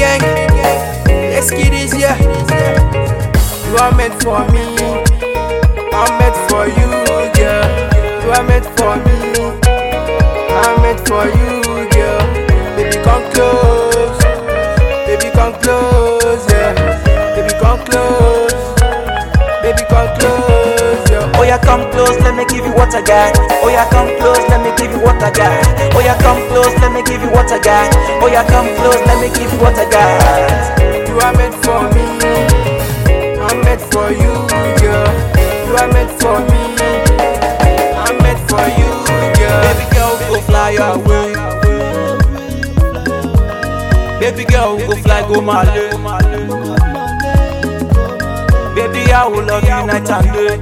gang, let's get this, yeah. You are meant for me, I'm meant for you, girl. You are meant for me, I'm meant for you, girl. Baby, come close, baby, come close, yeah. Baby, come close, baby, come close, yeah. Oh yeah, come close, let me give you what I got. Oh yeah, come close, let me give you what I got. Oh yeah, come close, let me give you what I got. Oh yeah, come close, let me give you what I got. You are meant for me, I'm meant for you, girl. You are meant for me, I'm meant for you, girl. Baby girl, go fly away. Baby girl, go fly, go Mali. Baby, I will love you night and day.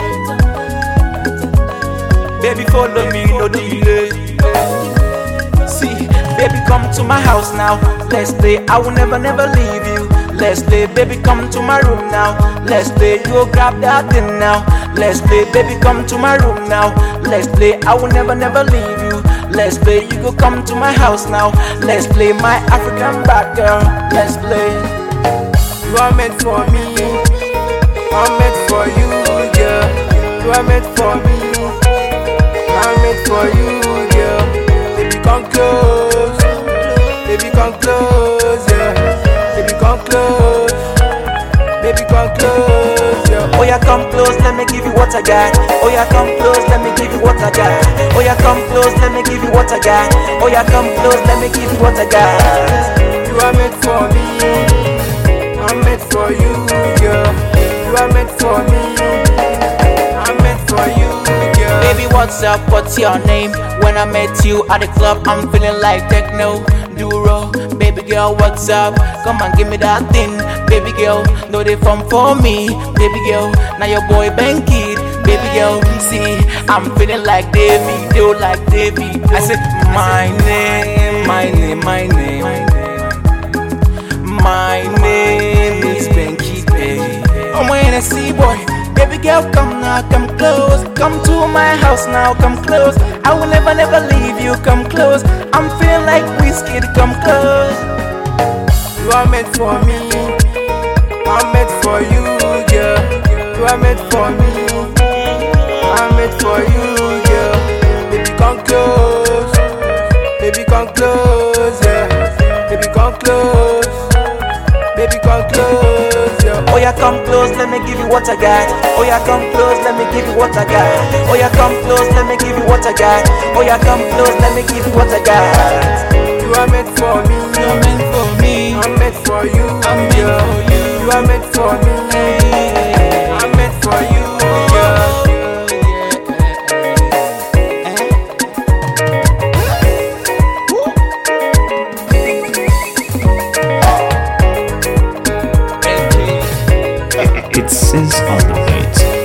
Baby, follow me, no delay. See, baby, come to my house now. Let's play, I will never leave you. Let's play, baby, come to my room now. Let's play, you go grab that thing now. Let's play, baby, come to my room now. Let's play, I will never leave you. Let's play, you go come to my house now. Let's play, my African bad girl. Let's play. You are meant for me, I'm meant for you, girl. You are meant for me, I'm meant for you, girl. Baby, come close, baby, come close, yeah. Baby, come close, baby, come close, yeah. Oh yeah, come close, let me give you what I got. Oh yeah, come close, let me give you what I got. Oh yeah, come close, let me give you what I got. Oh yeah, come close, let me give you what I got. You are meant for me, I'm meant for you, girl. You are meant for me, I'm meant for you, girl. Baby, what's up? What's your name? When I met you at the club, I'm feeling like techno, duro. Baby girl, what's up? Come and give me that thing. Baby girl, no they form for me. Baby girl, now your boy Ben Kid. Baby girl, see, I'm feeling like Davey, do like Davey. I said, my name, my name, my name. My name is Ben Kid, baby. I'm a Hennessy boy. Baby girl, come now, come close. Come to my house now, come close. I will never leave you, come close. I'm feeling like whiskey, come close. You are meant for me, I'm meant for you, girl. You are meant for me, I'm meant for you, girl. Baby, come close, baby, come close, yeah. Baby, come close, baby, come close, yeah. Oh yeah, come close, let me give you what I got. Oh yeah, come close, let me give you what I got. Oh yeah, come close, let me give you what I got. Oh yeah, come close, let me give you what I got. You are meant for me, You're meant for me. I'm meant for you, I'm meant girl. for you. You are meant for me, I'm meant for you, girl. It says on the beat.